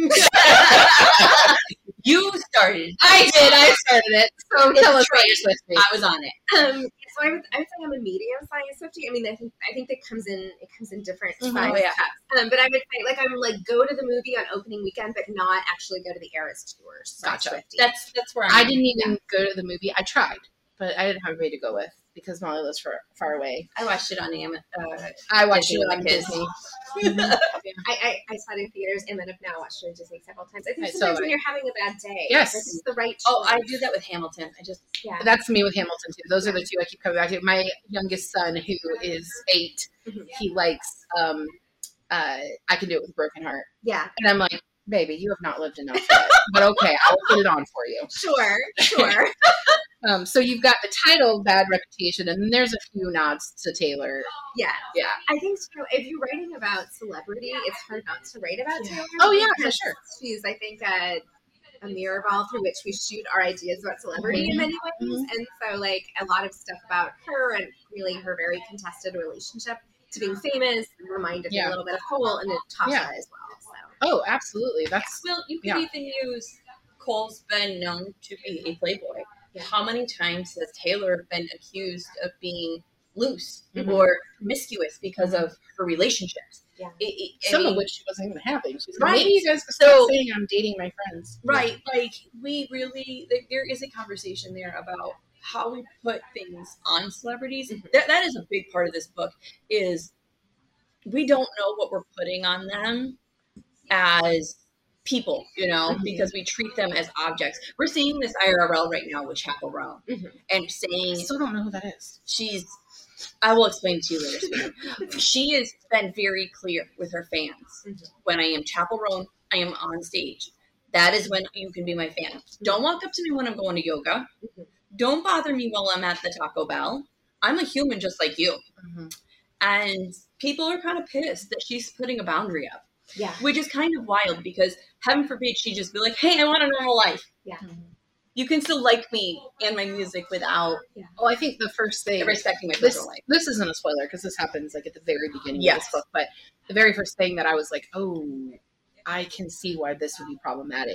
You started. I did. I started it. So tell us what you're Swiftie. I was on it. So I would say I'm a medium-sized Swiftie. I mean, I think that comes in different sizes. But I would say, like, I'm like go to the movie on opening weekend, but not actually go to the Eras tours. Gotcha. Swiftie. That's where I didn't even go to the movie. I tried, but I didn't have anybody to go with because Molly lives far away. I watched it on Amazon. I watched Disney it on Disney. I saw it in theaters and then have now watched it on Disney several times. I think sometimes when you're having a bad day, yes, this is the right choice. Oh, I do that with Hamilton. That's me with Hamilton too. Those are the two I keep coming back to. My youngest son, who is 8, he likes I Can Do It With a Broken Heart. Yeah. And I'm like, baby, you have not lived enough yet. But okay, I'll put it on for you. Sure. So you've got the title Bad Reputation, and then there's a few nods to Taylor. Yeah. Yeah. I think so. If you're writing about celebrity, it's hard not to write about Taylor. Oh, yeah, for sure. She's, I think, a mirror ball through which we shoot our ideas about celebrity in many ways. Mm-hmm. And so, like, a lot of stuff about her and really her very contested relationship to being famous reminded me a little bit of Cole and Natasha as well. So. Oh, absolutely. That's Well, you could even use Cole's been known to be a playboy. Yeah. How many times has Taylor been accused of being loose or promiscuous because of her relationships? Yeah. Some of which she wasn't even having. She's right. Maybe you guys start saying I'm dating my friends. Right. Like, we really, there is a conversation there about how we put things on celebrities. That is a big part of this book, is we don't know what we're putting on them as people, you know, because we treat them as objects. We're seeing this IRL right now with Chappell Roan and saying, I still don't know who that is. I will explain to you later. She has been very clear with her fans. When I am Chappell Roan, I am on stage. That is when you can be my fan. Don't walk up to me when I'm going to yoga. Don't bother me while I'm at the Taco Bell. I'm a human just like you. And people are kind of pissed that she's putting a boundary up. Yeah. Which is kind of wild, because heaven forbid she just be like, hey, I want a normal life. Yeah. You can still like me and my music without Well, I think the first thing, respecting my personal life. This isn't a spoiler because this happens like at the very beginning of this book, but the very first thing that I was like, oh, I can see why this would be problematic.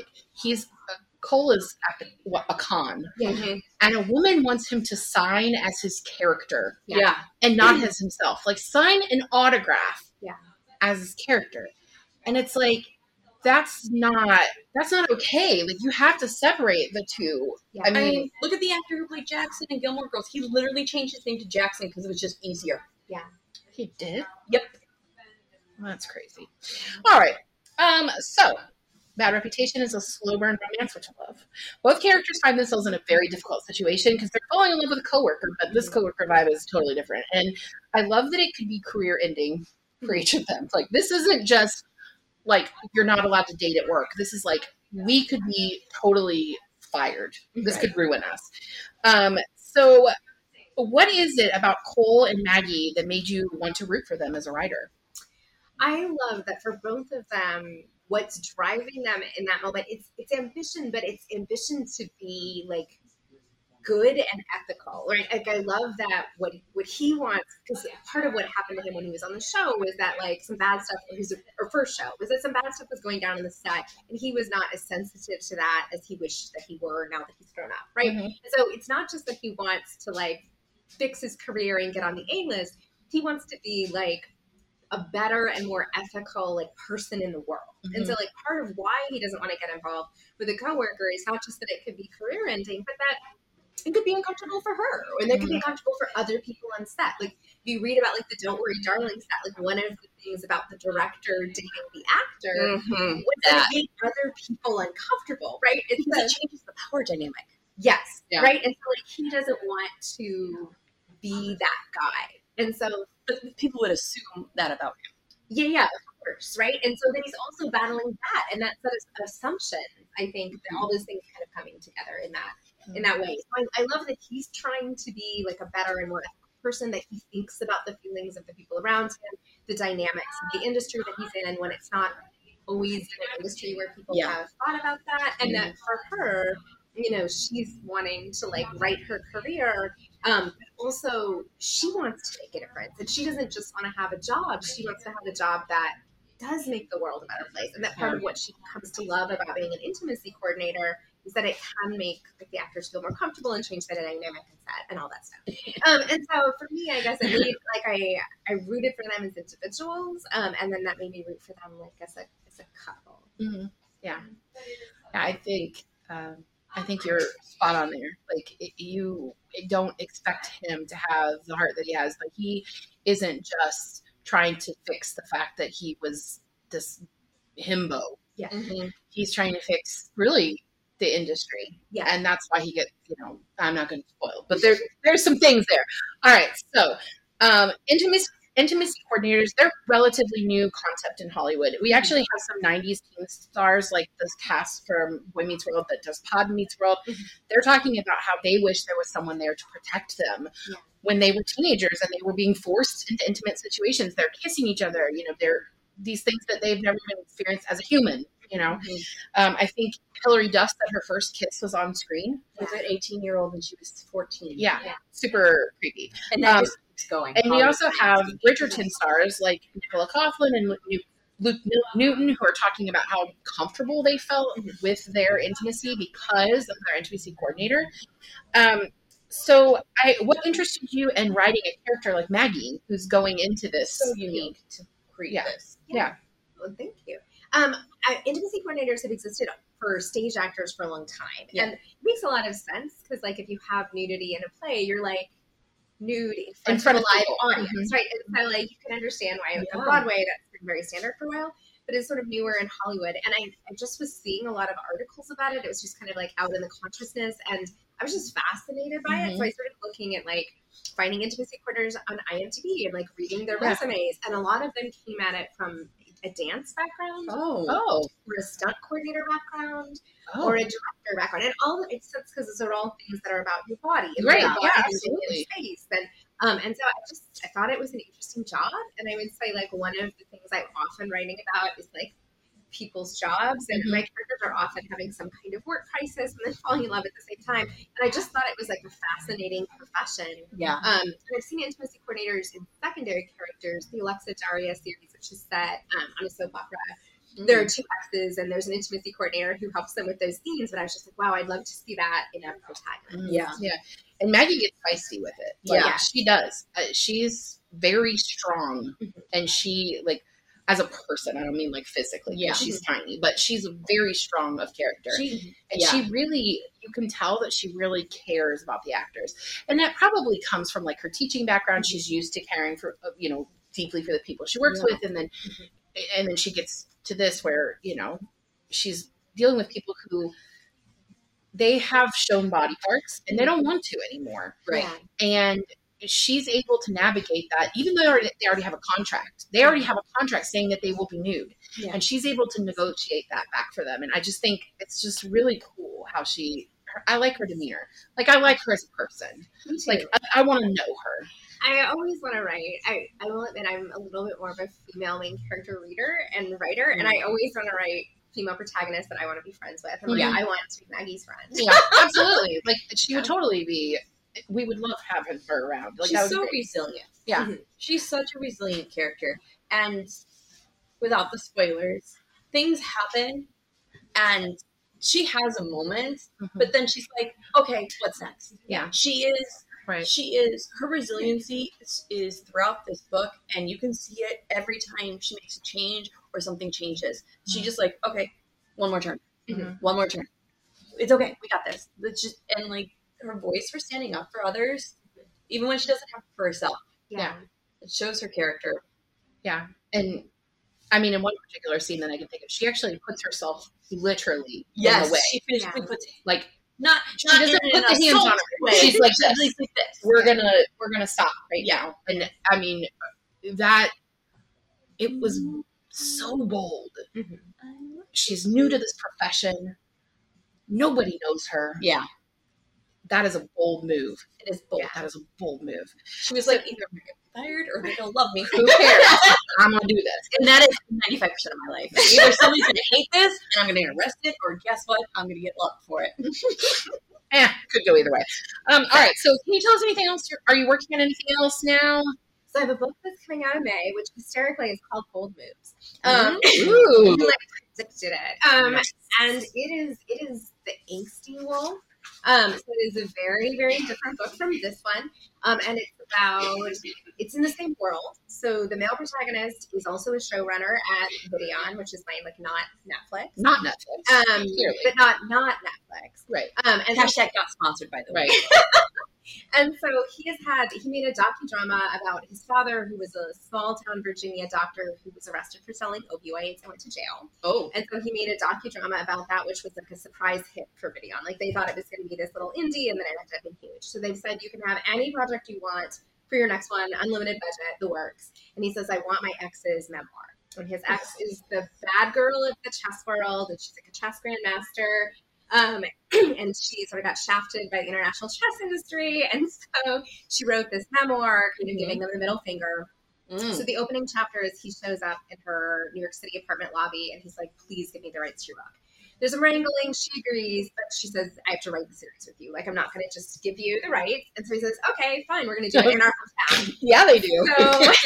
Cole is at a con, and a woman wants him to sign as his character, and not as himself. Like, sign an autograph, as his character, and it's like that's not okay. Like, you have to separate the two. I mean, look at the actor who played Jackson in Gilmore Girls. He literally changed his name to Jackson because it was just easier. Yeah, he did. Yep, that's crazy. All right, so. Bad Reputation is a slow burn romance, which I love. Both characters find themselves in a very difficult situation because they're falling in love with a coworker, but this coworker vibe is totally different. And I love that it could be career ending for each of them. Like, this isn't just like you're not allowed to date at work. This is like, we could be totally fired. This could ruin us. So what is it about Cole and Maggie that made you want to root for them as a writer? I love that for both of them, what's driving them in that moment, it's ambition, but it's ambition to be like good and ethical, right? Like, I love that what he wants, because part of what happened to him when he was on the show was that, like, some bad stuff, or first show, was that some bad stuff was going down in the set, and he was not as sensitive to that as he wished that he were now that he's grown up, right? And so it's not just that he wants to, like, fix his career and get on the A-list, he wants to be, like, a better and more ethical, like, person in the world. And so, like, part of why he doesn't want to get involved with a coworker is not just that it could be career ending, but that it could be uncomfortable for her, and it could be uncomfortable for other people on set. Like, if you read about, like, the Don't Worry Darling set, like, one of the things about the director dating the actor was that it made other people uncomfortable, right? It changes the power dynamic. Yes, right? And so, like, he doesn't want to be that guy. And so, but people would assume that about him. Yeah, of course, right? And so then he's also battling that, and that set of assumptions. I think that all those things kind of coming together in that way. So I love that he's trying to be like a better and more ethical person, that he thinks about the feelings of the people around him, the dynamics of the industry that he's in, when it's not always in an industry where people have thought about that, and that for her, you know, she's wanting to, like, write her career. But also, she wants to make a difference. And she doesn't just want to have a job. She wants to have a job that does make the world a better place. And that part of what she comes to love about being an intimacy coordinator is that it can make, like, the actors feel more comfortable and change the dynamic on set and all that stuff. And so for me, I guess I rooted for them as individuals. And then that made me root for them, like, as a couple. Yeah, I think you're spot on there. Like, you don't expect him to have the heart that he has, but he isn't just trying to fix the fact that he was this himbo. Yeah. He's trying to fix really the industry. Yeah. And that's why he gets, you know, I'm not going to spoil, but there's some things there. All right. So, intimacy coordinators, they're relatively new concept in Hollywood. We actually have some 90s teen stars like this cast from Boy Meets World that does Pod Meets World. They're talking about how they wish there was someone there to protect them when they were teenagers and they were being forced into intimate situations. They're kissing each other, they're these things that they've never even experienced as a human, I think Hilary Duff said her first kiss was on screen. Was an 18-year-old and she was 14. Yeah. Super creepy. And that just keeps going. And we also have Bridgerton stars like Nicola Coughlan and Luke Newton, who are talking about how comfortable they felt with their intimacy because of their intimacy coordinator. So what interested you in writing a character like Maggie, who's going into this? So unique to create this. Yeah. Well, thank you. Intimacy coordinators have existed for stage actors for a long time. Yeah. And it makes a lot of sense because, like, if you have nudity in a play, you're like nude in front of a live audience, right? And so, like, you can understand why on Broadway that's been very standard for a while, but it's sort of newer in Hollywood. And I just was seeing a lot of articles about it. It was just kind of like out in the consciousness, and I was just fascinated by it. So I started looking at like finding intimacy coordinators on IMDb and like reading their resumes, and a lot of them came at it from a dance background, or a stunt coordinator background, or a director background, and all it's because those are all things that are about your body, and right? Your body Absolutely. Space, and so I thought it was an interesting job, and I would say like one of the things I'm often writing about is like people's jobs, and my characters are often having some kind of work crisis and then falling in love at the same time, and I just thought it was like a fascinating profession. Yeah. And I've seen intimacy coordinators in secondary characters, the Alexa Daria series, which is set on a soap opera. There are two exes, and there's an intimacy coordinator who helps them with those scenes, but I was just like, wow, I'd love to see that in a protagonist. Yeah. And Maggie gets feisty with it. She does. She's very strong, and she like, as a person, I don't mean like physically, she's tiny, but she's very strong of character. She really, you can tell that she really cares about the actors. And that probably comes from like her teaching background. She's used to caring for, deeply for the people she works with. And then she gets to this where, she's dealing with people who they have shown body parts and they don't want to anymore. Right. And she's able to navigate that, even though they already have a contract. They already have a contract saying that they will be nude. Yeah. And she's able to negotiate that back for them. And I just think it's just really cool how I like her demeanor. Like, I like her as a person. Like, I want to know her. I always want to write. I will admit I'm a little bit more of a female main character reader and writer, and I always want to write female protagonists that I want to be friends with. I'm like, I want to be Maggie's friend. Yeah, absolutely. Like, she would totally be... We would love having her around. Like, she's so resilient. Yeah. She's such a resilient character. And without the spoilers, things happen and she has a moment, but then she's like, okay, what's next? Yeah. Her resiliency is throughout this book, and you can see it every time she makes a change or something changes. She's just like, okay, one more turn. One more turn. It's okay. We got this. It's just, and like, her voice for standing up for others, even when she doesn't have it for herself. Yeah. It shows her character. Yeah. And I mean, in one particular scene that I can think of, she actually puts herself literally in the way. She physically puts it. Like, she doesn't put the hands on her. Way. She's like this. We're Yeah. gonna stop right now. And I mean, that it was so bold. She's new to this profession. Nobody knows her. Yeah. That is a bold move. It is bold. Yeah, that is a bold move. She was like, either I'm going to get fired or they're going to love me. Who cares? I'm going to do this. And that is 95% of my life. Either somebody's going to hate this and I'm going to get arrested, or guess what? I'm going to get loved for it. Could go either way. All right. So can you tell us anything else? Are you working on anything else now? So I have a book that's coming out in May, which hysterically is called Bold Moves. Ooh. Predicted it. And it is the angsty wolf. So it is a very, very different book from this one. And it's in the same world. So the male protagonist is also a showrunner at Videon, which is not Netflix. Not Netflix. But not Netflix. Right. And Hashtag not sponsored, by the way. Right. And so he made a docudrama about his father, who was a small town Virginia doctor who was arrested for selling opioids and went to jail. Oh. And so he made a docudrama about that, which was like a surprise hit for Videon. Like, they thought it was going to be this little indie, and then it ended up being huge. So they've said you can have any project you want for your next one, unlimited budget, the works. And he says, I want my ex's memoir. And his ex is the bad girl of the chess world, and she's like a chess grandmaster. And she sort of got shafted by the international chess industry. And so she wrote this memoir, kind of giving them the middle finger. So the opening chapter is he shows up in her New York City apartment lobby, and he's like, please give me the rights to your book. There's a wrangling. She agrees, but she says, I have to write the series with you. Like, I'm not going to just give you the rights. And so he says, okay, fine. We're going to do it in our hometown. Yeah, they do. So,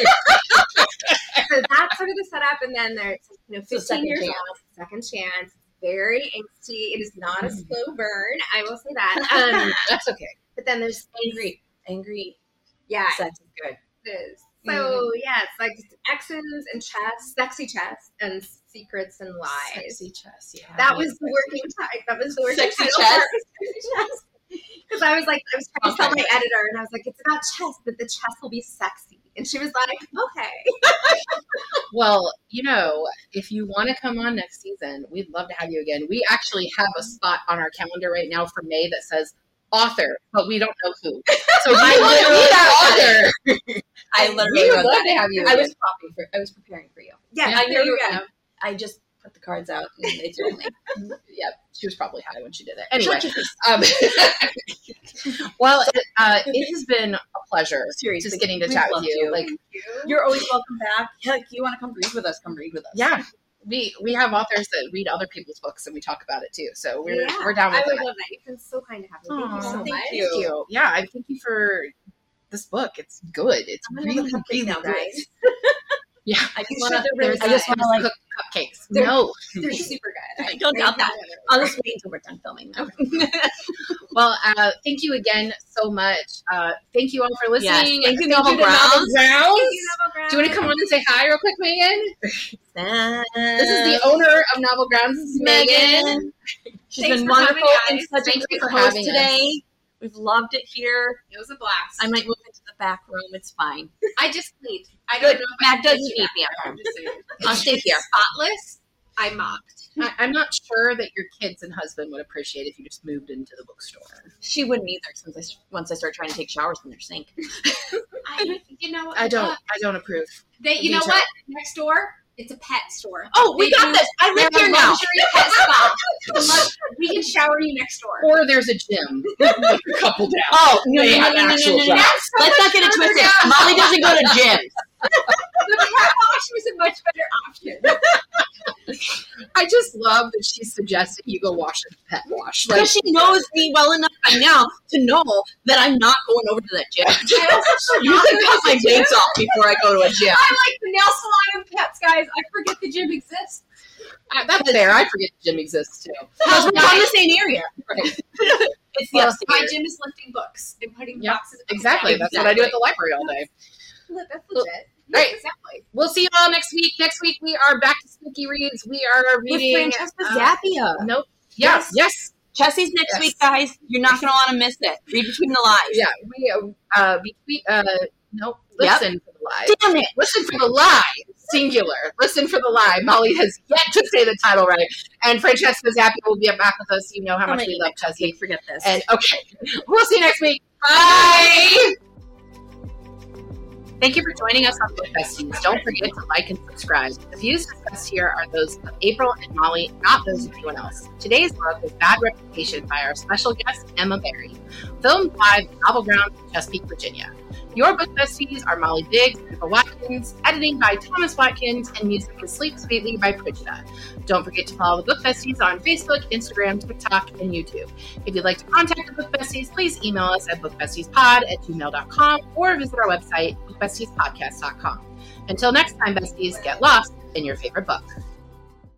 so that's sort of the setup. And then there's, 15 years old, second chance. Very angsty. It is not a slow burn. I will say that. That's okay. But then there's angry. Yeah. Sex is good. It is. So, yeah, it's like exes and chess, sexy chess, and secrets and lies. Sexy chess, yeah. That was the working title. That was the working Sexy title. chess? Because I was trying to tell my editor, and I was like, it's about chess, but the chess will be sexy. And she was like, okay. Well, if you want to come on next season, we'd love to have you again. We actually have a spot on our calendar right now for May that says author, but we don't know who. So I literally that author. I literally would love to have you. I was preparing for you. Yeah, I knew you were gonna. I just put the cards out and they told me. Yep, she was probably high when she did it. Anyway, well, it has been a pleasure. Seriously, just getting to chat with you. Like, you're always welcome back. Like, you want to come read with us? Come read with us. Yeah. We have authors that read other people's books and we talk about it too. So we're down with I would that. love that. You've been so kind to have me. Thank you so much. Thank you. Yeah, I thank you for this book. It's good. It's really now, good. guys. Yeah, I just want to cook cupcakes. They're super good. I don't doubt that. I'll just wait until we're done filming. Okay. Well, thank you again so much. Thank you all for listening. Yes. Thank you, Novel Grounds. Do you want to come on and say hi real quick, Megan? This is the owner of Novel Grounds. This is Megan. She's been wonderful and such a great host today. We've loved it here. It was a blast. I might move into the back room. It's fine. I just cleaned. I Good. don't know if Matt doesn't need me at home. I'll stay here. Spotless. I mopped. I'm not sure that your kids and husband would appreciate if you just moved into the bookstore. She wouldn't either, once I start trying to take showers from their sink. I don't approve. You know what? Next door, it's a pet store. Oh, we got this. I live here now. Pet spa. We can shower you next door. Or there's a gym. Like a couple down. Oh, no. Let's not get it twisted. Molly doesn't go to gyms. The pet wash was a much better option. I just love that she's suggesting you go wash at the pet wash. Because she knows me well enough by now to know that I'm not going over to that gym. You can cut my dates off before I go to a gym. I like the nail salon and pets, guys. I forget the gym exists. That's fair. I forget the gym exists too. Because we're from the same area. Right. It's the my gym is lifting books and putting boxes. Exactly. That's what I do at the library all day. That's legit. Right. Exactly. We'll see you all next week. Next week we are back to Spooky Reads. We are reading with Francesca Zappia. Nope. Yes. Chessie's next week, guys. You're not going to want to miss it. Read Between the Lies. Yeah. Listen for the lie. Damn it. Listen for the lie. Singular. Listen for the lie. Molly has yet to say the title right. And Francesca Zappia will be back with us. You know how much we love Chessie. Forget this. And okay. We'll see you next week. Bye. Thank you for joining us on Book Besties. Don't forget to like and subscribe. The views discussed here are those of April and Molly, not those of anyone else. Today's book is Bad Reputation by our special guest, Emma Berry. Filmed live at Novel Grounds in Chesapeake, Virginia. Your Book Besties are Molly Biggs and Eva Watkins, editing by Thomas Watkins, and music is Sleep Sweetly by Prigida. Don't forget to follow the Book Besties on Facebook, Instagram, TikTok, and YouTube. If you'd like to contact the Book Besties, please email us at bookbestiespod@gmail.com or visit our website, bookbestiespodcast.com. Until next time, besties, get lost in your favorite book.